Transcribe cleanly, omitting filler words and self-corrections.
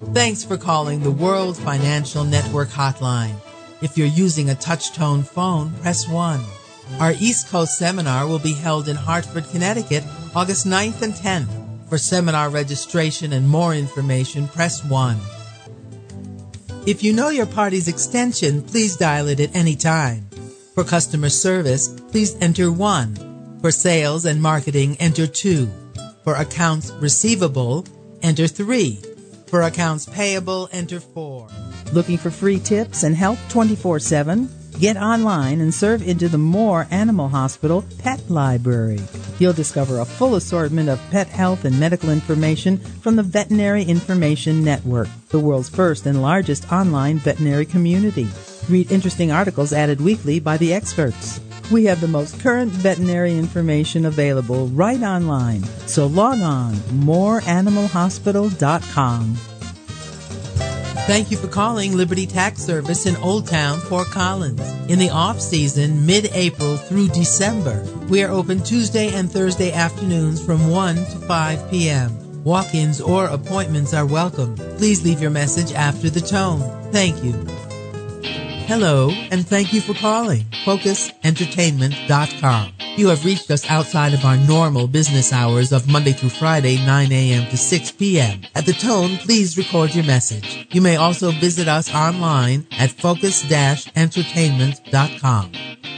Thanks for calling the World Financial Network hotline. If you're using a touch-tone phone, press 1. Our East Coast seminar will be held in Hartford, Connecticut, August 9th and 10th. For seminar registration and more information, press 1. If you know your party's extension, please dial it at any time. For customer service, please enter 1. For sales and marketing, enter 2. For accounts receivable, enter 3. For accounts payable, enter 4. Looking for free tips and help 24/7? Get online and serve into the Moore Animal Hospital Pet Library. You'll discover a full assortment of pet health and medical information from the Veterinary Information Network, the world's first and largest online veterinary community. Read interesting articles added weekly by the experts. We have the most current veterinary information available right online. So log on, mooreanimalhospital.com. Thank you for calling Liberty Tax Service in Old Town, Fort Collins. In the off-season, mid-April through December, we are open Tuesday and Thursday afternoons from 1 to 5 p.m. Walk-ins or appointments are welcome. Please leave your message after the tone. Thank you. Hello, and thank you for calling FocusEntertainment.com. You have reached us outside of our normal business hours of Monday through Friday, 9 a.m. to 6 p.m. At the tone, please record your message. You may also visit us online at focus-entertainment.com.